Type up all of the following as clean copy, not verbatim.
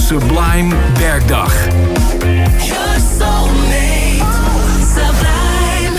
Sublime Werkdag. Your soulmate, Sublime.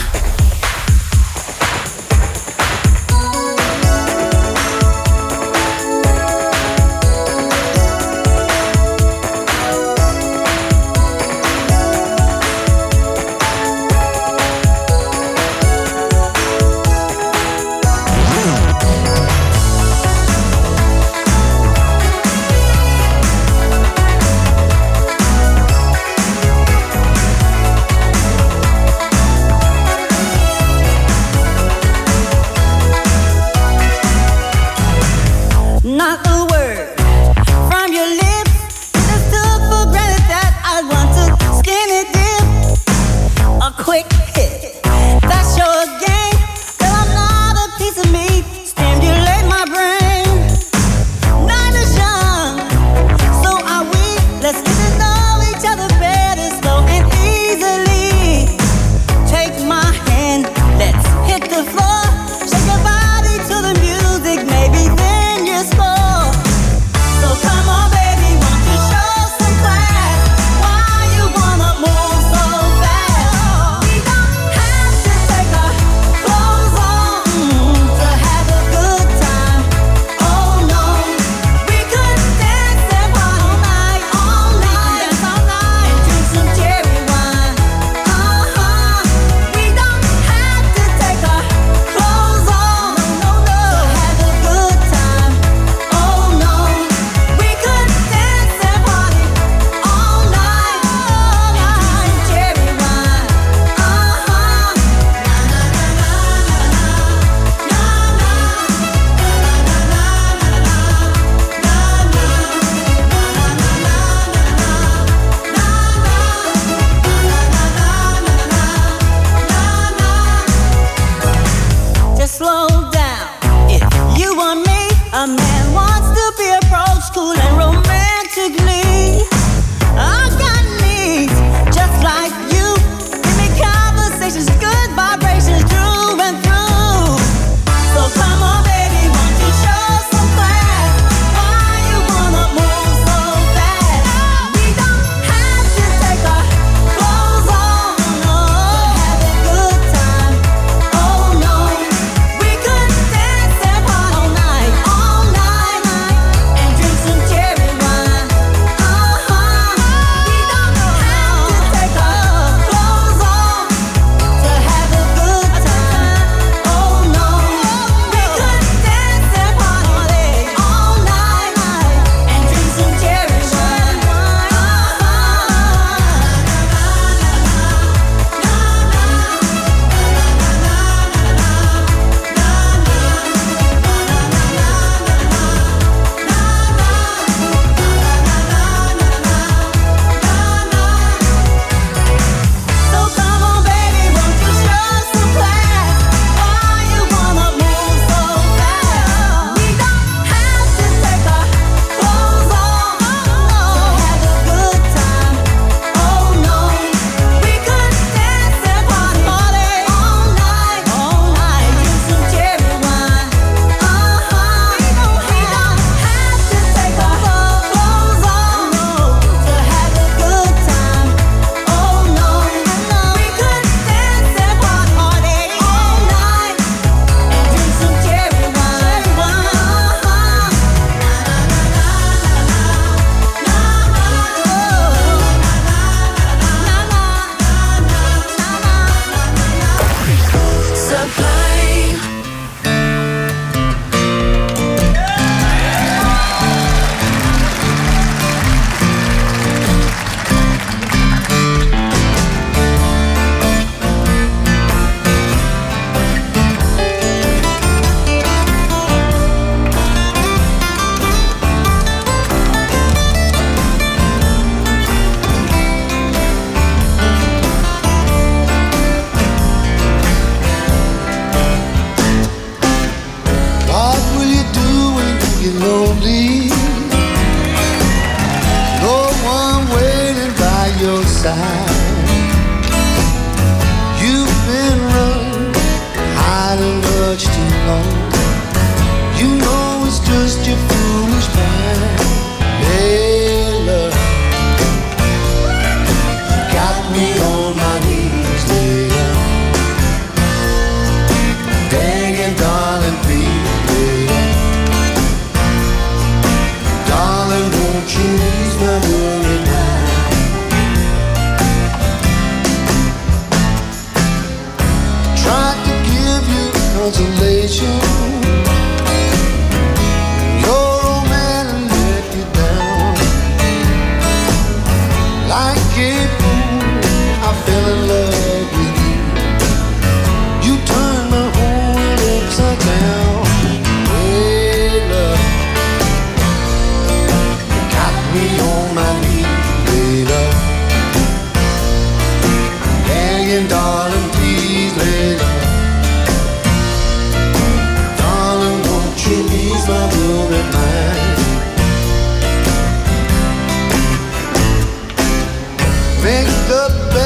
You know it's just your foolish mind. Hey, love.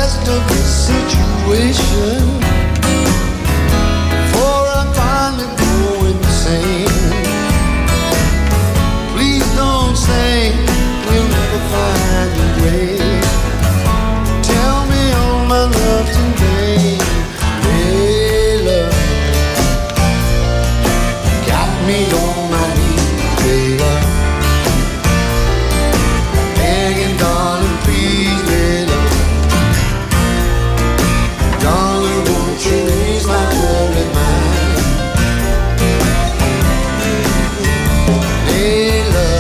best of the situation, for I finally go insane. Please don't say we'll never find a way. Tell me all my love today, Layla. Got me on my knees, Layla. Begging, darling, please, Layla. Darling, won't you ease my worry mind? Layla,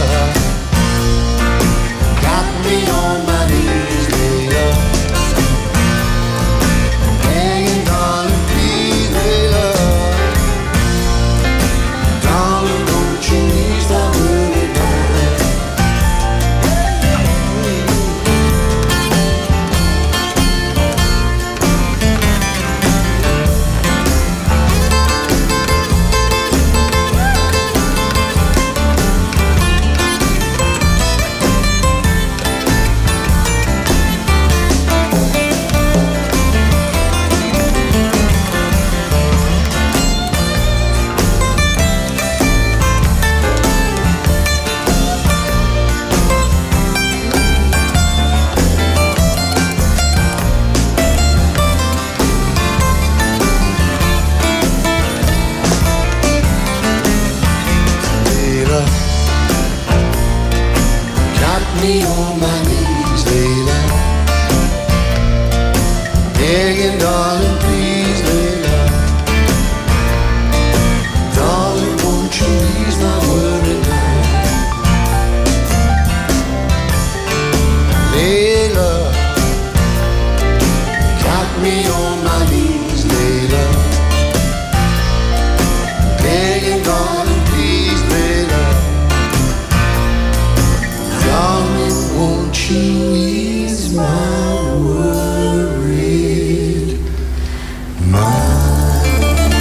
got me on my knees, Layla. Begging, darling, please, Layla. Darling, won't you ease my worry mind? Layla, got me on my knees, Layla. Begging, darling, please, Layla. Darling, won't you ease my worry mind? Layla, got me on my knees, Layla. Begging, darling, please, Layla. Darling, won't you ease my worried mind?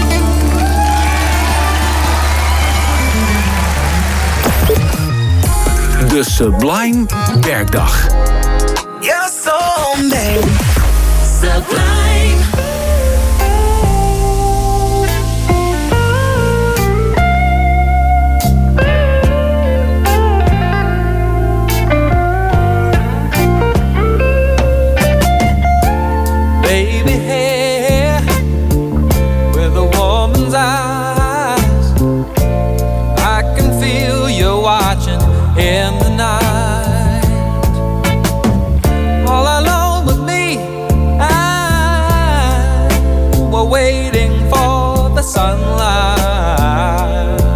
De Sublime Werkdag. You're so made. Sublime. Baby hair with a woman's eyes, I can feel you watching in the night. All alone with me, we're waiting for the sunlight.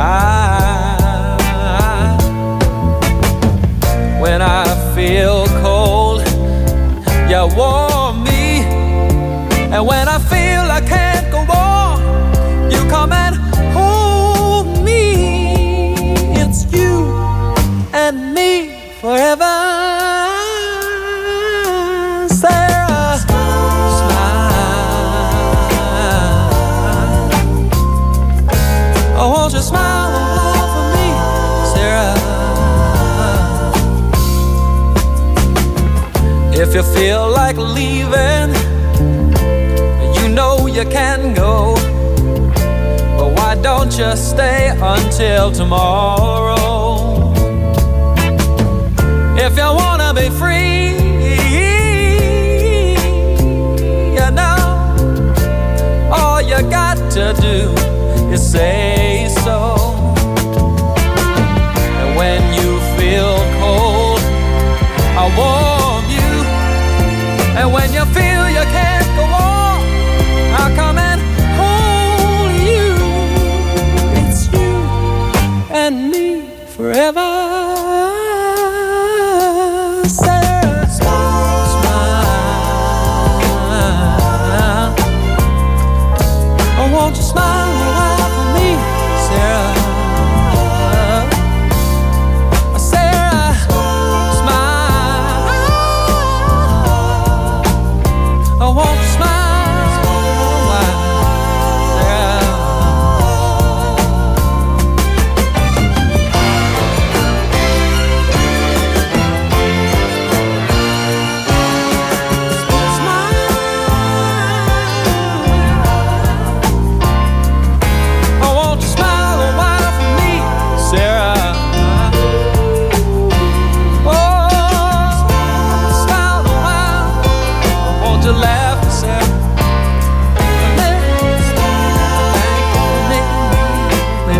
When I feel cold, you warm me. And when I feel I can't go on, you come and hold me. It's you and me forever. Sarah, smile. Oh, won't you smile for me, Sarah? If you feel like leaving, you know you can go, but why don't you stay until tomorrow? If you wanna be free, you know, all you got to do is say so. And when you feel cold, I'll warm you. And when you feel you can't go on, I'll come and hold you. It's you and me forever. Sarah, smile. Oh, won't you smile for me,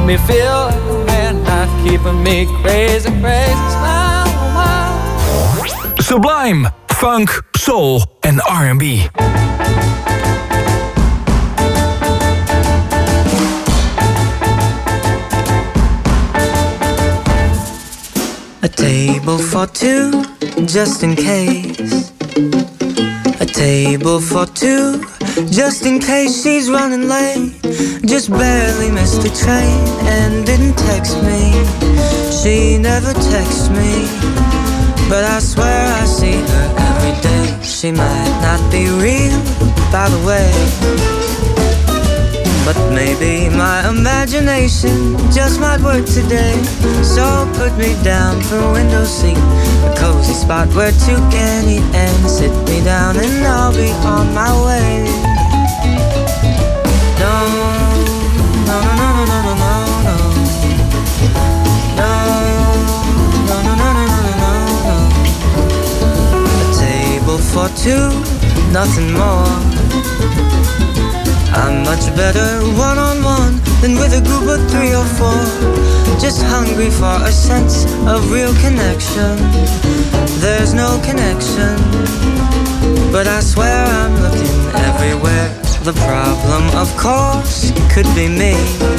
me feel like a man, not keeping me crazy, crazy. Smile, smile. Sublime, funk, soul en R&B. A table for two, just in case. A table for two, just in case she's running late. Just barely missed the train and didn't text me. She never texts me, but I swear I see her every day. She might not be real, by the way, but maybe my imagination just might work today. So put me down for a window seat, a cozy spot where two can eat, and sit me down and I'll be on my way. No, no, no, no, no, no, no, no. No, no, no, no, no, no, no. A table for two, nothing more. I'm much better one-on-one than with a group of 3 or 4. Just hungry for a sense of real connection. There's no connection, but I swear I'm looking everywhere. The problem, of course, could be me.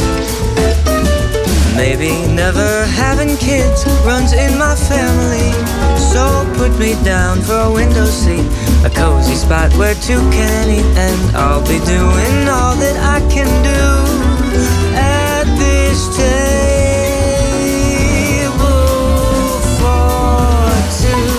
Maybe never having kids runs in my family. So put me down for a window seat, a cozy spot where two can eat, and I'll be doing all that I can do at this table for two.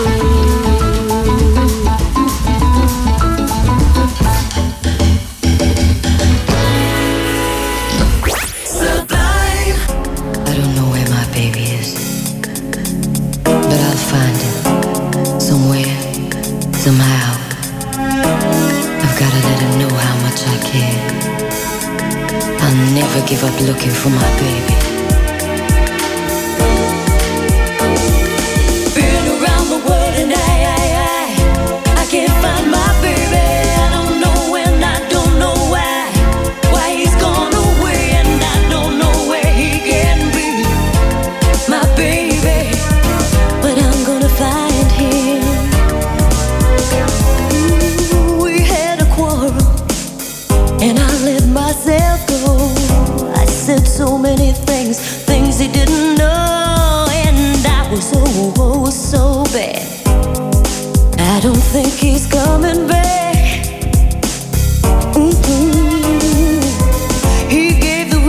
Sublime. I don't know where my baby is, but I'll find him somewhere, somehow. I've gotta let him know how much I care. I'll never give up looking for my baby. Been around the world and I can't find my baby. I don't know when, I don't know why he's gone away, and I don't know where he can be, my baby. But I'm gonna find him. Ooh, we had a quarrel, and I let myself go. I said so many things he didn't know, and I was so bad. I don't think he's coming back. He gave the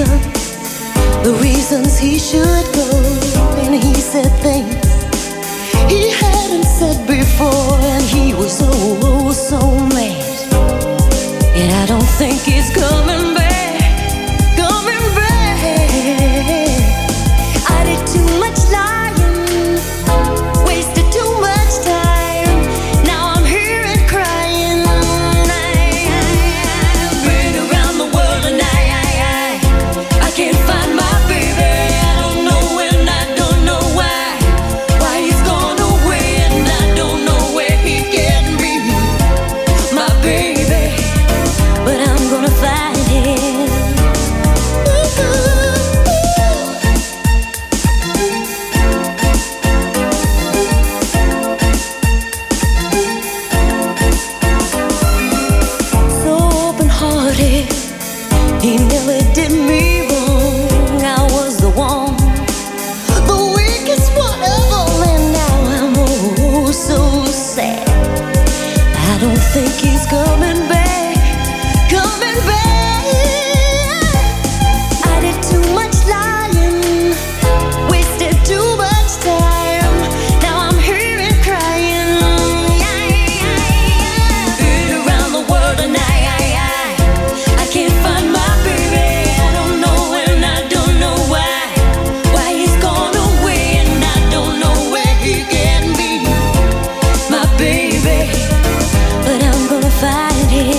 reasons he should go, and he said things he hadn't said before, and he was so mad. And I don't think he's coming back. I did too much lying, wasted too much time. Now I'm here and crying. I've been around the world and I can't find my baby. I don't know when, I don't know why he's gone away, and I don't know where he can be, my baby. But I'm gonna find him. So open-hearted, he never did me wrong. I was the one, the weakest one of all, and now I'm so sad. I don't think he's coming back. I did too much lying, wasted too much time. Now I'm here and crying. Been around the world and I can't find my baby. I don't know when, I don't know why he's gone away, and I don't know where he can be, my baby. But I'm gonna find him.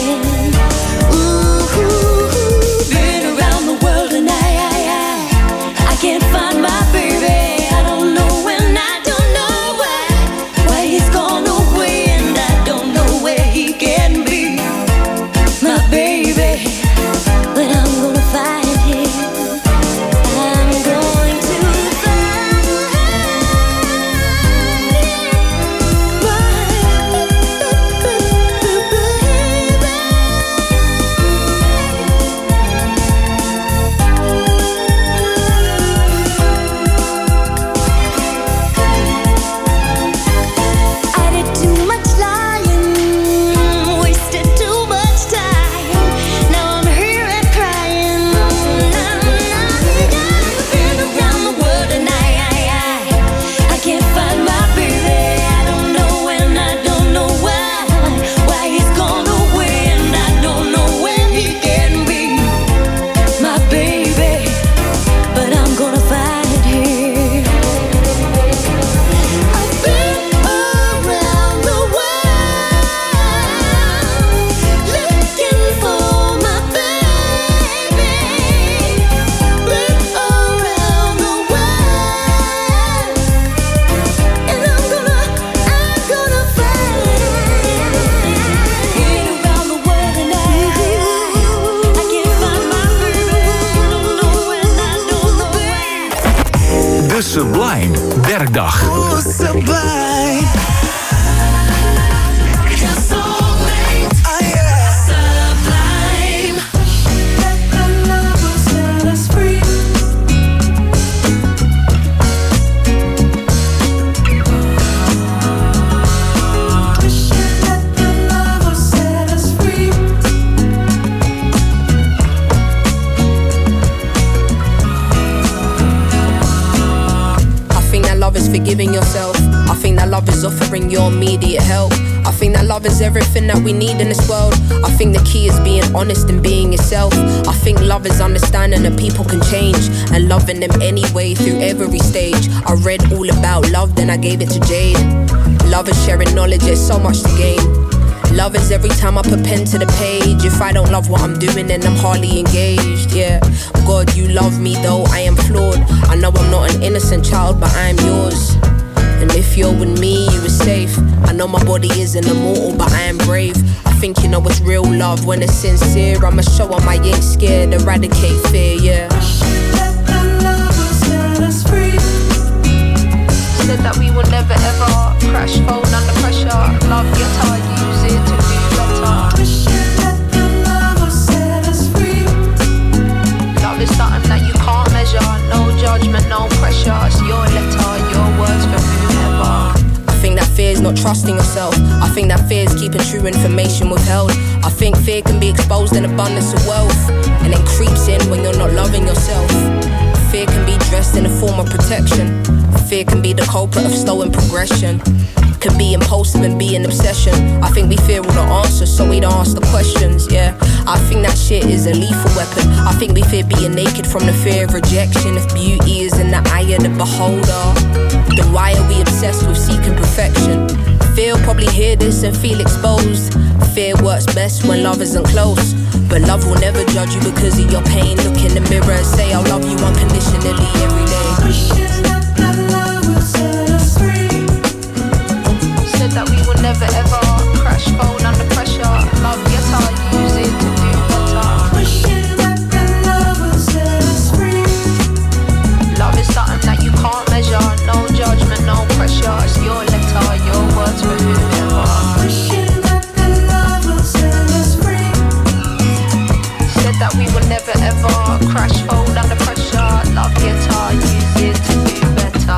Sublime Werkdag. Sublime. Forgiving yourself. I think that love is offering your immediate help. I think that love is everything that we need in this world. I think the key is being honest and being yourself. I think love is understanding that people can change and loving them anyway through every stage. I read all about love, then I gave it to Jade. Love is sharing knowledge, there's so much to gain. Love is every time I put pen to the page. If I don't love what I'm doing, then I'm hardly engaged, yeah. God, you love me though I am flawed. I know I'm not an innocent child, but I am yours. And if you're with me, you are safe. I know my body isn't immortal, but I am brave. I think you know it's real love when it's sincere. I'ma show 'em I ain't scared, eradicate fear, yeah. Said that we will never ever crash, phone under pressure. Love your time, use it to do better. Love is something that you can't measure. No judgment, no pressure. It's your letter, your words for whoever. I think that fear is not trusting yourself. I think that fear is keeping true information withheld. I think fear can be exposed in abundance of wealth, and then creeps in when you're not loving yourself. Fear can be dressed in a form of protection. Fear can be the culprit of slowing progression. Can be impulsive and be an obsession. I think we fear all the answers, so we don't ask the questions, yeah. I think that shit is a lethal weapon. I think we fear being naked from the fear of rejection. If beauty is in the eye of the beholder, then why are we obsessed with seeking perfection? Fear will probably hear this and feel exposed. Fear works best when love isn't close. But love will never judge you because of your pain. Look in the mirror and say I'll love you unconditionally every day. Said that we will never ever crash, phone under pressure. Love, yes, I'll use it to do better. Love is something that you can't measure. No judgment, no pressure. It's your letter, your words for whoever. Said that we will never ever crash, fold under pressure. Love guitar, use it to do better.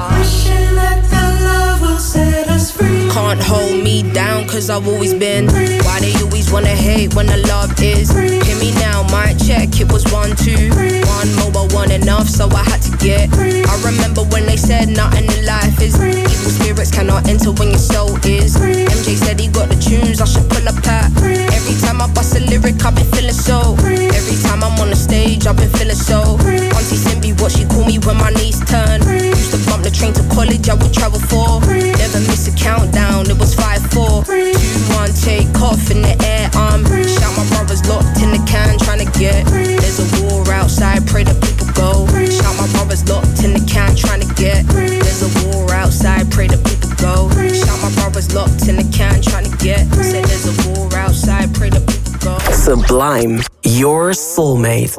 Can't hold me down cause I've always been. Why they always wanna hate when the love is? Hear me now, mic check, it was 1, 2. One mobile, one enough, so I had to get. I remember when they said nothing in life is. Evil spirits cannot enter when your soul is. MJ said he got the tunes, I should pull up at. Every time I bust a lyric, I've been feeling so. Every time I'm on the stage, I've been feeling so. Auntie Simbi, what she call me when my knees turn. Used to bump the train to college, I would travel for. Never miss a countdown, it was 5, 4, 2, 1, take off in the air. Shout my brothers locked in the can, trying to get. There's a war outside, pray that people go. Shout my brothers locked in the can, trying to get. There's a war outside, pray that people go. Shout my brothers locked in the can, trying to get. Said there's a war outside, pray that people go. Sublime, your soulmate.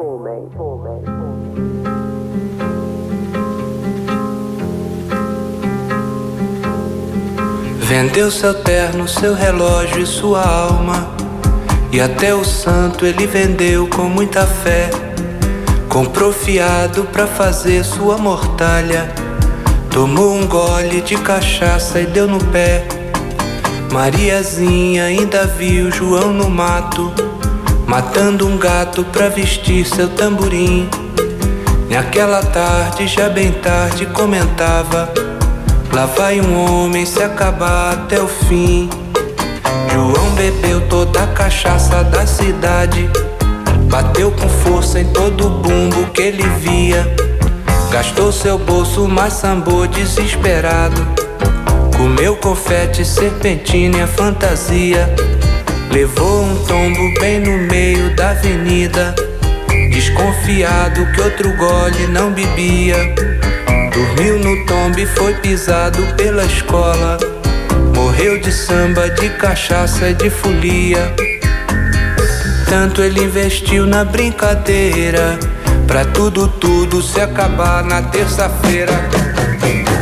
Vendeu seu terno, seu relógio e sua alma. E até o santo ele vendeu com muita fé. Comprou fiado pra fazer sua mortalha. Tomou um gole de cachaça e deu no pé. Mariazinha ainda viu João no mato, matando um gato pra vestir seu tamborim. Naquela tarde, já bem tarde, comentava: lá vai um homem se acabar até o fim. João bebeu toda a cachaça da cidade, bateu com força em todo o bumbo que ele via. Gastou seu bolso, mas sambou desesperado. Comeu confete, serpentina e a fantasia. Levou um tombo bem no meio da avenida, desconfiado que outro gole não bebia. Dormiu no tombo e foi pisado pela escola. Morreu de samba, de cachaça e de folia. Tanto ele investiu na brincadeira, pra tudo se acabar na terça-feira.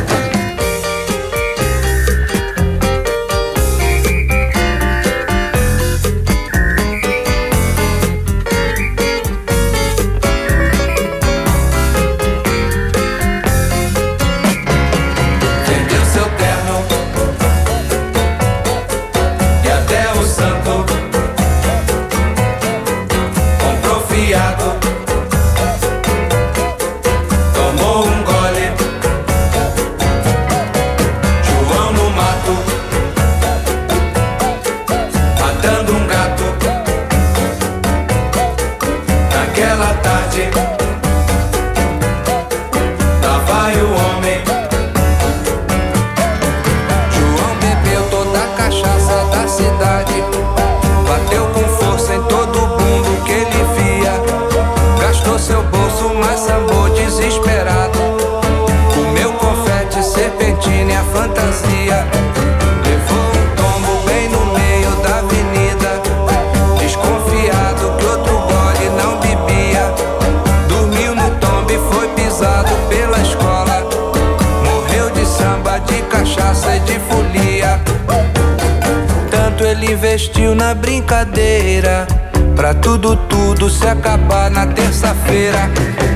ele investiu na brincadeira. Pra tudo se acabar na terça-feira.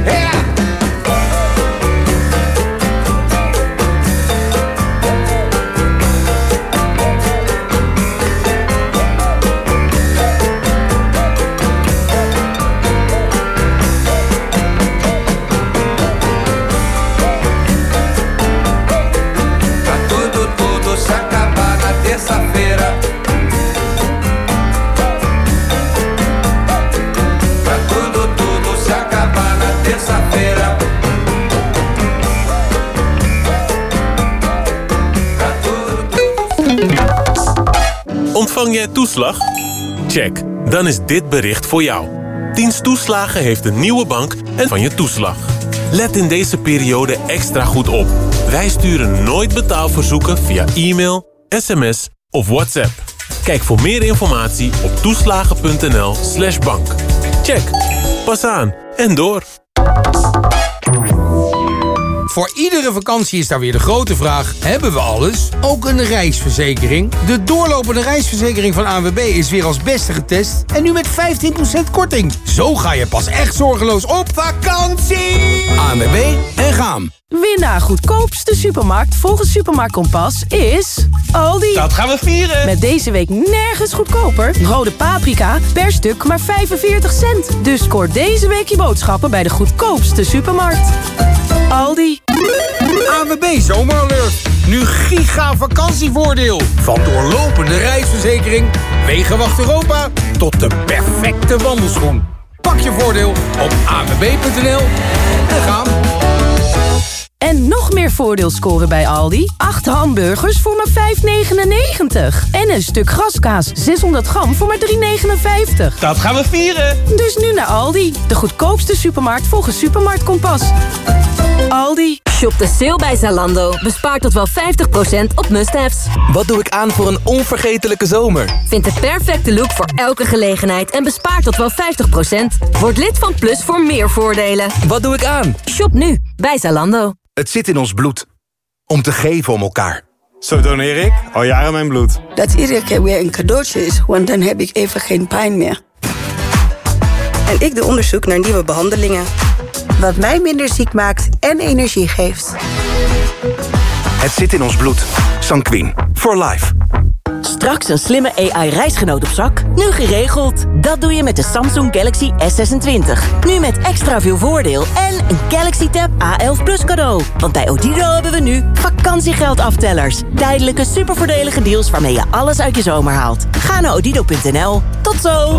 Ontvang jij toeslag? Check, dan is dit bericht voor jou. Dienst Toeslagen heeft een nieuwe bank en van je toeslag. Let in deze periode extra goed op. Wij sturen nooit betaalverzoeken via e-mail, sms of WhatsApp. Kijk voor meer informatie op toeslagen.nl/bank. Check, pas aan en door. Voor iedere vakantie is daar weer de grote vraag: hebben we alles? Ook een reisverzekering? De doorlopende reisverzekering van ANWB is weer als beste getest en nu met 15% korting. Zo ga je pas echt zorgeloos op vakantie! ANWB en Gaam. Winnaar goedkoopste supermarkt volgens Supermarkt Kompas is Aldi. Dat gaan we vieren. Met deze week nergens goedkoper. Rode paprika per stuk maar 45 cent. Dus scoor deze week je boodschappen bij de goedkoopste supermarkt. Aldi. ANWB Zomeralert. Nu giga vakantievoordeel. Van doorlopende reisverzekering, Wegenwacht Europa tot de perfecte wandelschoen. Pak je voordeel op anwb.nl en gaan. En nog meer voordeel scoren bij Aldi. 8 hamburgers voor maar €5,99. En een stuk graskaas 600 gram voor maar €3,59. Dat gaan we vieren. Dus nu naar Aldi. De goedkoopste supermarkt volgens Supermarkt Kompas. Aldi. Shop de sale bij Zalando. Bespaar tot wel 50% op must-haves. Wat doe ik aan voor een onvergetelijke zomer? Vind de perfecte look voor elke gelegenheid en bespaar tot wel 50%. Word lid van Plus voor meer voordelen. Wat doe ik aan? Shop nu bij Zalando. Het zit in ons bloed. Om te geven om elkaar. Zo doneer ik al jaren mijn bloed. Dat iedere keer weer een cadeautje is, want dan heb ik even geen pijn meer. En ik doe onderzoek naar nieuwe behandelingen. Wat mij minder ziek maakt en energie geeft. Het zit in ons bloed. Sanquin. For life. Straks een slimme AI-reisgenoot op zak? Nu geregeld. Dat doe je met de Samsung Galaxy S26. Nu met extra veel voordeel en een Galaxy Tab A11 Plus cadeau. Want bij Odido hebben we nu vakantiegeldaftellers. Tijdelijke supervoordelige deals waarmee je alles uit je zomer haalt. Ga naar odido.nl. Tot zo!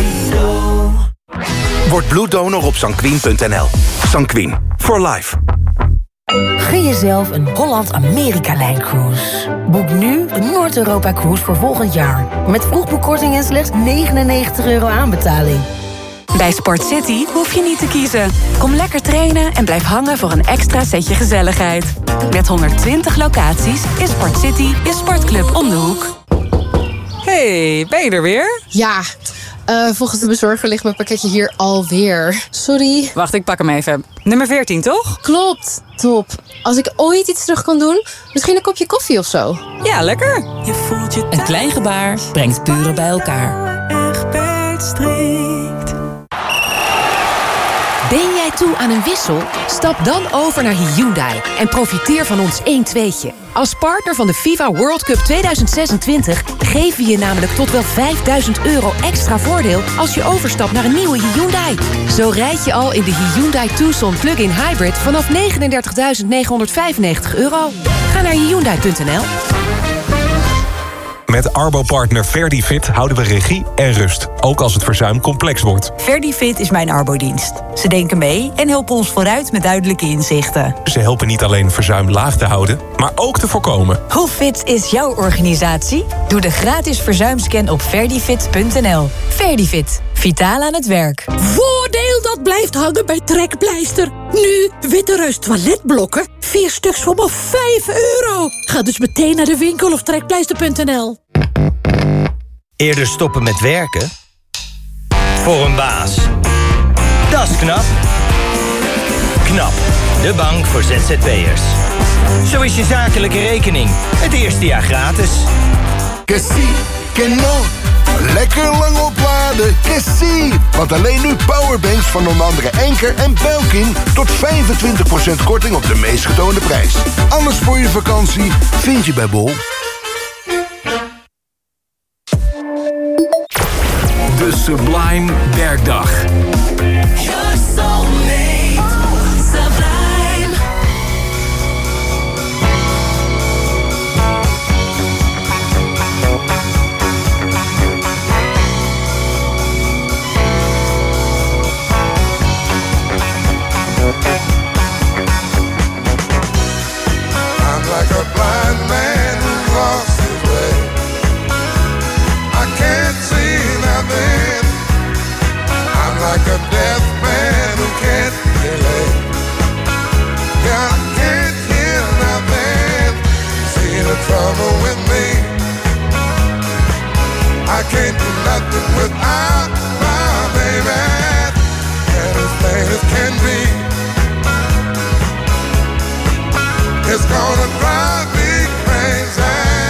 Word bloeddonor op sanquin.nl. Sanquin. For life. Gun jezelf een Holland-Amerika-lijn-cruise. Boek nu een Noord-Europa-cruise voor volgend jaar. Met vroegboekkorting en slechts €99 aanbetaling. Bij Sport City hoef je niet te kiezen. Kom lekker trainen en blijf hangen voor een extra setje gezelligheid. Met 120 locaties is Sport City je sportclub om de hoek. Hey, ben je er weer? Ja, volgens de bezorger ligt mijn pakketje hier alweer. Sorry. Wacht, ik pak hem even. Nummer 14, toch? Klopt, top. Als ik ooit iets terug kan doen, misschien een kopje koffie of zo. Ja, lekker. Je voelt je een klein gebaar brengt buren bij elkaar. Egberts strikt. Ben jij toe aan een wissel? Stap dan over naar Hyundai en profiteer van ons 1-2'tje. Als partner van de FIFA World Cup 2026 geven we je namelijk tot wel €5.000 extra voordeel als je overstapt naar een nieuwe Hyundai. Zo rijd je al in de Hyundai Tucson Plug-in Hybrid vanaf €39.995. Ga naar Hyundai.nl. Met Arbo-partner Verdifit houden we regie en rust, ook als het verzuim complex wordt. Verdifit is mijn arbodienst. Ze denken mee en helpen ons vooruit met duidelijke inzichten. Ze helpen niet alleen verzuim laag te houden, maar ook te voorkomen. Hoe fit is jouw organisatie? Doe de gratis verzuimscan op verdifit.nl. Verdifit. Vitaal aan het werk. Voordeel dat blijft hangen bij Trekpleister. Nu Witte Reus toiletblokken. 4 stuks voor maar €5. Ga dus meteen naar de winkel of trekpleister.nl. Eerder stoppen met werken? Voor een baas. Dat is knap. KNAP, de bank voor ZZP'ers. Zo is je zakelijke rekening het eerste jaar gratis. que no. Lekker lang opladen, que si. Want alleen nu powerbanks van onder andere Enker en Belkin... tot 25% korting op de meest getoonde prijs. Alles voor je vakantie vind je bij Bol. De Sublime Werkdag. Like a deaf man who can't relate. Yeah, I can't hear nothing. See the trouble with me. I can't do nothing without my baby. And as plain as can be, it's gonna drive me crazy.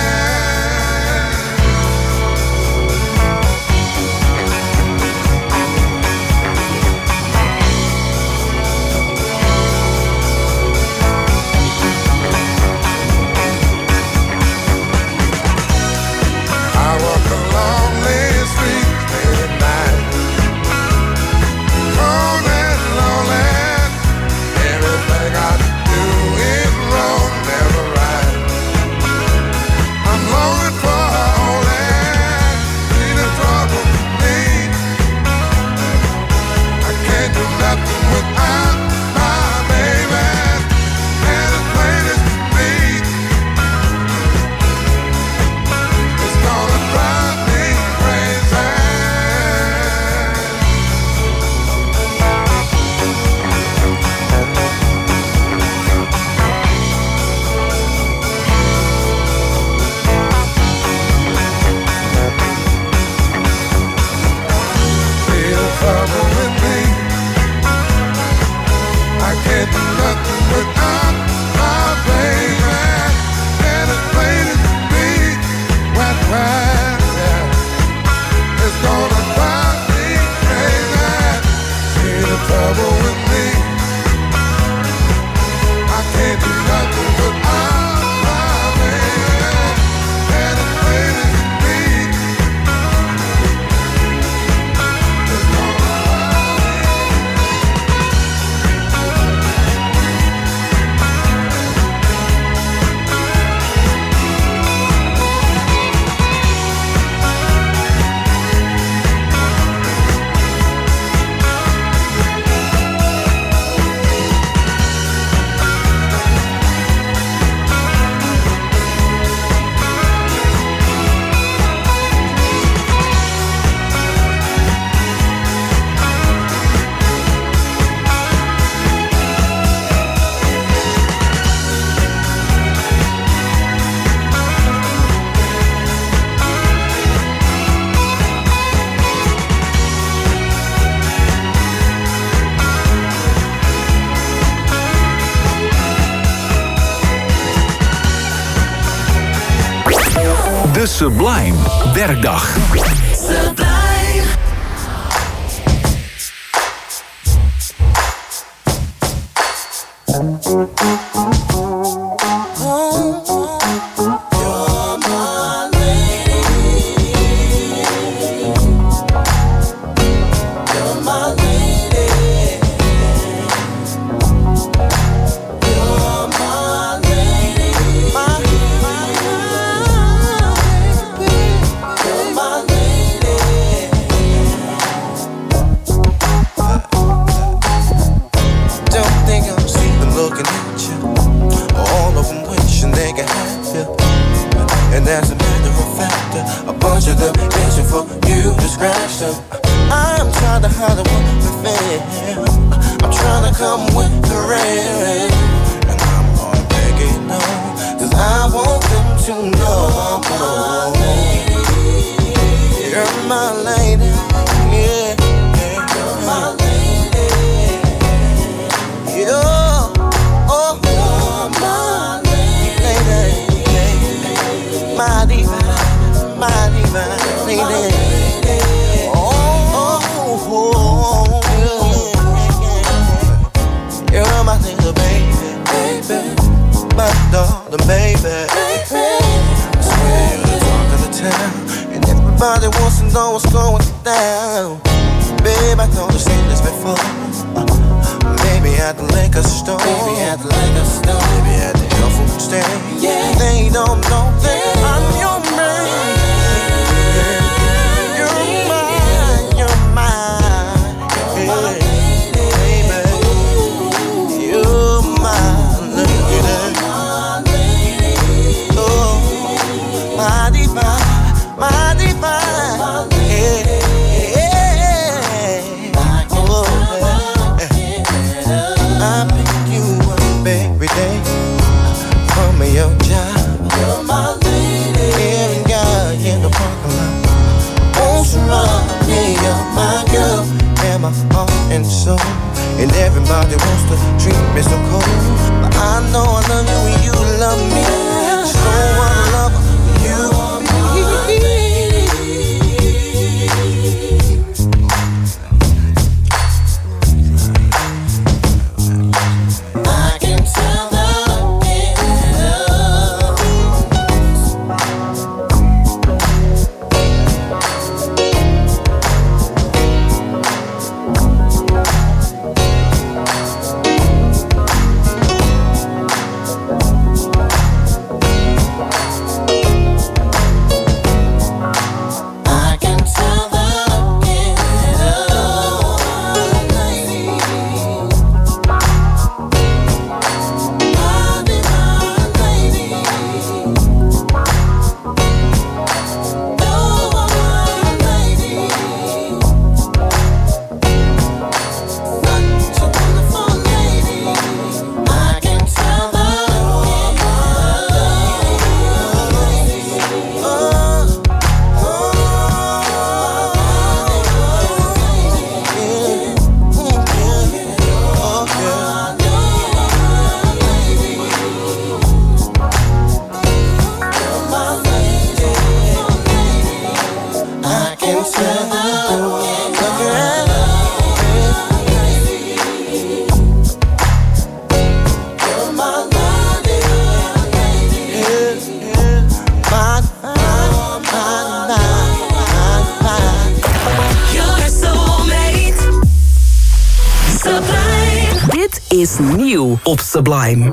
De Sublime Werkdag. my divine lady. You're my little baby, my darling baby. I swear you're the talk of the town, and everybody wants to know what's going down. Babe, I know I've seen this before. Maybe at the liquor store, maybe at the liquor store, maybe at the health food stand. Yeah. They don't know that I'm your man. You're mine, you're mine, yeah. My heart and soul, and everybody wants to treat me so cold. But I know I love you and you love me. Just know I love you. I can tell is nieuw op Sublime.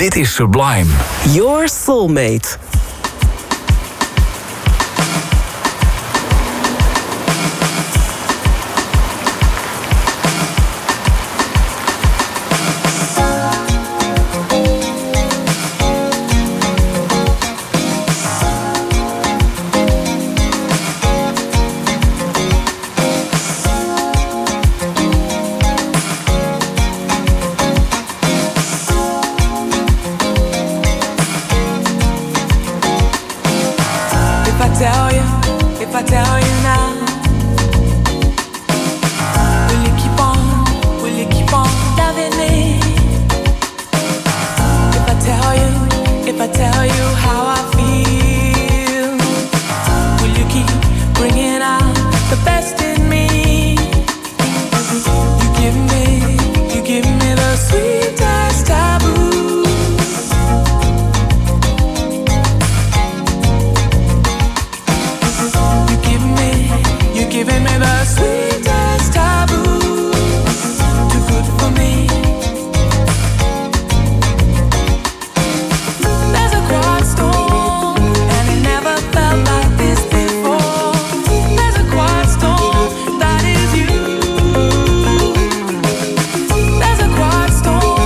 Dit is Sublime. Your Soulmate. If I tell you now, will you keep on loving me? If I tell you how I feel, will you keep bringing out the best in me? You give me the sweetest taboo. Giving me the sweetest taboo, too good for me. There's a quiet storm, and it never felt like this before. There's a quiet storm, that is you. There's a quiet storm.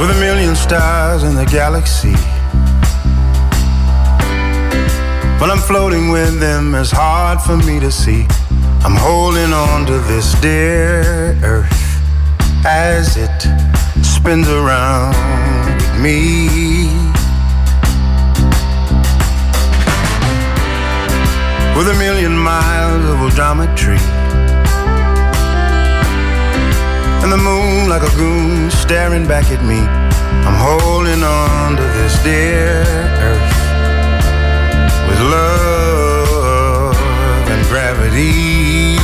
with a million stars in the galaxy. But I'm floating with them, it's hard for me to see. I'm holding on to this dear earth as it spins around with me. With a million miles of odometry, and the moon like a goon staring back at me. I'm holding on to this dear earth with love and gravity.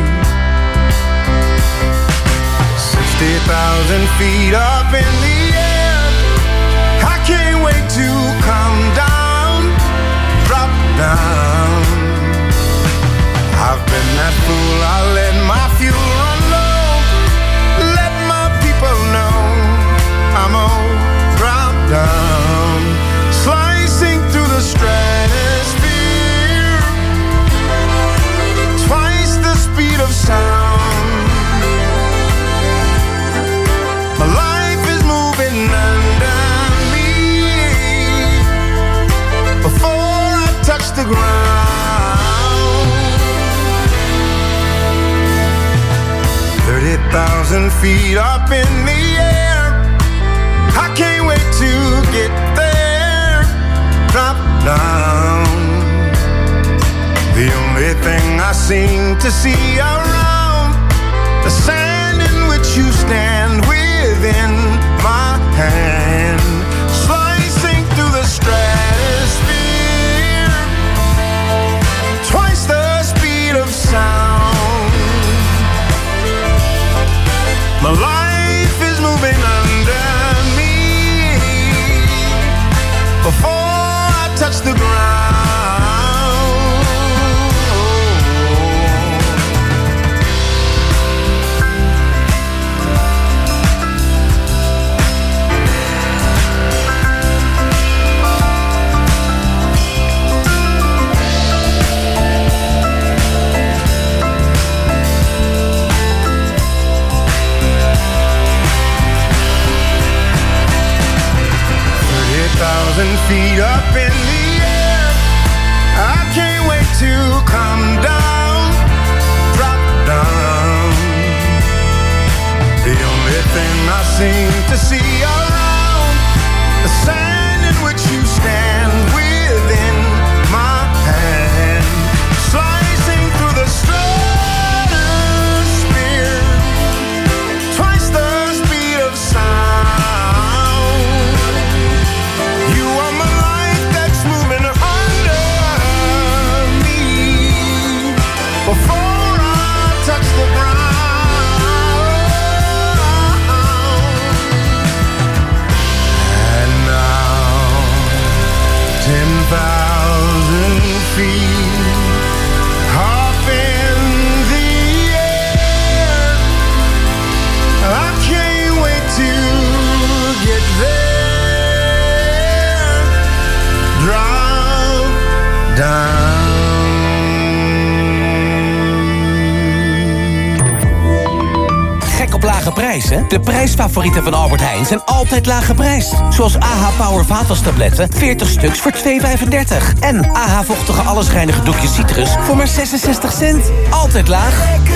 60,000 feet up in the air, I can't wait to come down, drop down. I've been that fool, I let my fuel run low, let my people know I'm on drop down, slicing through the stratosphere, twice the speed of sound. My life is moving under me before I touch the ground. 30,000 feet up in the air, I can't wait to get there, drop down. The only thing I seem to see around, the sand in which you stand within my hand, slicing through the stratosphere, twice the speed of sound. My life is moving under me before I touch the ground. 1,000 feet up in the air, I can't wait to come down, drop down. The only thing I seem to see around, the sand in which you stand within my hand, slicing through the stratosphere, twice the speed of sound. Before I touch the ground. And now 10,000 feet up in the air, I can't wait to get there, drop down. Op lage prijzen? De prijsfavorieten van Albert Heijn zijn altijd laag geprijsd. Zoals AH Power vaatwastabletten, 40 stuks voor €2,35. En AH vochtige allesreinige doekjes citrus voor maar 66 cent. Altijd laag.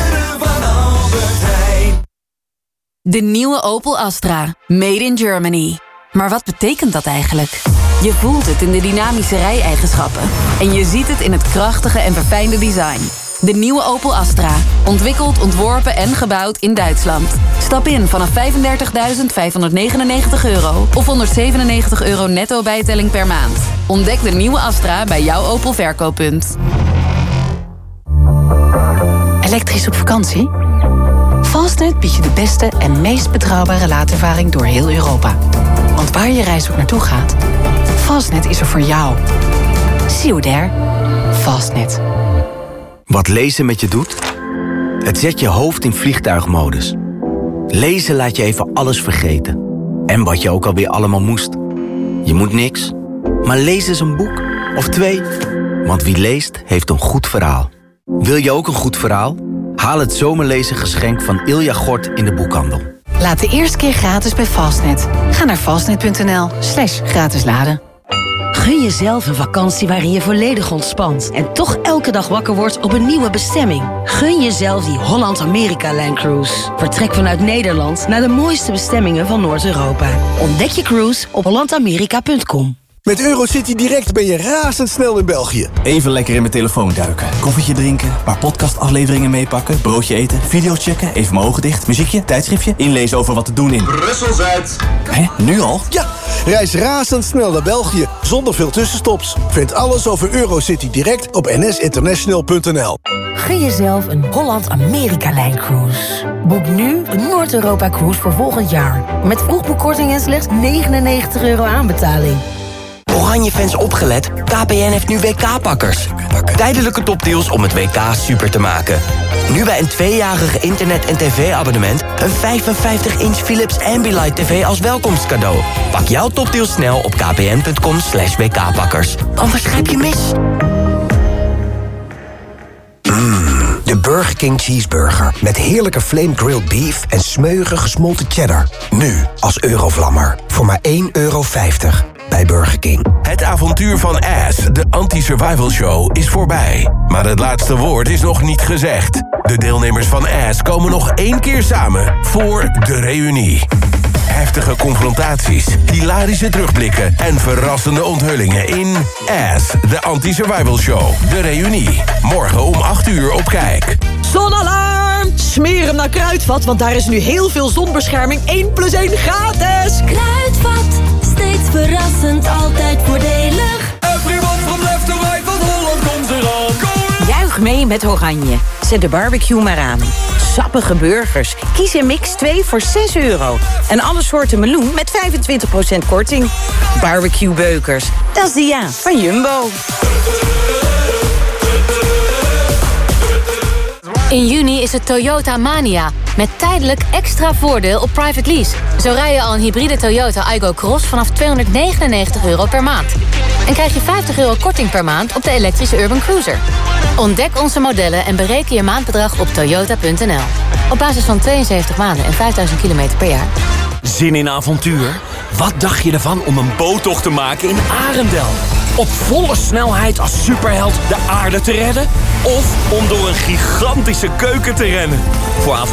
De nieuwe Opel Astra. Made in Germany. Maar wat betekent dat eigenlijk? Je voelt het in de dynamische rijeigenschappen. En je ziet het in het krachtige en verfijnde design. De nieuwe Opel Astra. Ontwikkeld, ontworpen en gebouwd in Duitsland. Stap in vanaf €35.599 of €197 netto bijtelling per maand. Ontdek de nieuwe Astra bij jouw Opel verkooppunt. Elektrisch op vakantie? Fastnet biedt je de beste en meest betrouwbare laadervaring door heel Europa. Want waar je reis ook naartoe gaat, Fastnet is er voor jou. See you there. Fastnet. Wat lezen met je doet? Het zet je hoofd in vliegtuigmodus. Lezen laat je even alles vergeten. En wat je ook alweer allemaal moest. Je moet niks, maar lees eens een boek. Of 2. Want wie leest, heeft een goed verhaal. Wil je ook een goed verhaal? Haal het zomerlezen geschenk van Ilja Gort in de boekhandel. Laat de eerste keer gratis bij Fastnet. Ga naar fastnet.nl/gratis laden. Gun jezelf een vakantie waarin je volledig ontspant en toch elke dag wakker wordt op een nieuwe bestemming. Gun jezelf die Holland-Amerika-lijncruise. Vertrek vanuit Nederland naar de mooiste bestemmingen van Noord-Europa. Ontdek je cruise op hollandamerika.com. Met Eurocity Direct ben je razendsnel in België. Even lekker in mijn telefoon duiken. Koffietje drinken, een paar podcastafleveringen meepakken, broodje eten, video's checken, even mijn ogen dicht, muziekje, tijdschriftje, inlezen over wat te doen in Brussel-Zuid. Hé, nu al? Ja, reis razendsnel naar België, zonder veel tussenstops. Vind alles over Eurocity Direct op nsinternational.nl. Gun jezelf een Holland-Amerika-lijncruise. Boek nu een Noord-Europa-cruise voor volgend jaar. Met vroegboekkorting en slechts €99 aanbetaling. Oranje-fans opgelet, KPN heeft nu WK-pakkers. Tijdelijke topdeals om het WK super te maken. Nu bij een 2-jarige internet- en tv-abonnement... een 55-inch Philips Ambilight TV als welkomstcadeau. Pak jouw topdeal snel op kpn.com/WK-pakkers. Anders grijp je mis. De Burger King Cheeseburger. Met heerlijke flame grilled beef en smeuïge gesmolten cheddar. Nu als Eurovlammer. Voor maar €1,50. Bij Burger King. Het avontuur van Ass, de anti-survival show, is voorbij. Maar het laatste woord is nog niet gezegd. De deelnemers van Ass komen nog 1 keer samen voor de reunie. Heftige confrontaties, hilarische terugblikken en verrassende onthullingen in Ass, de anti-survival show. De reunie. Morgen om 8 uur op Kijk. Zonalarm! Smeer hem naar Kruidvat, want daar is nu heel veel zonbescherming 1+1 gratis. Kruidvat, steeds verrassend, altijd voordelig. Everyone from left to right van Holland komt eraan. Juich mee met Oranje. Zet de barbecue maar aan. Sappige burgers. Kies een mix 2 voor €6. En alle soorten meloen met 25% korting. Barbecue beukers. Dat is de ja van Jumbo. In juni is het Toyota Mania. Met tijdelijk extra voordeel op private lease. Zo rij je al een hybride Toyota Aygo Cross vanaf €299 per maand. En krijg je €50 korting per maand op de elektrische Urban Cruiser. Ontdek onze modellen en bereken je maandbedrag op toyota.nl. Op basis van 72 maanden en 5000 kilometer per jaar. Zin in avontuur? Wat dacht je ervan om een boottocht te maken in Arendel? Op volle snelheid als superheld de aarde te redden? Of om door een gigantische keuken te rennen? Voor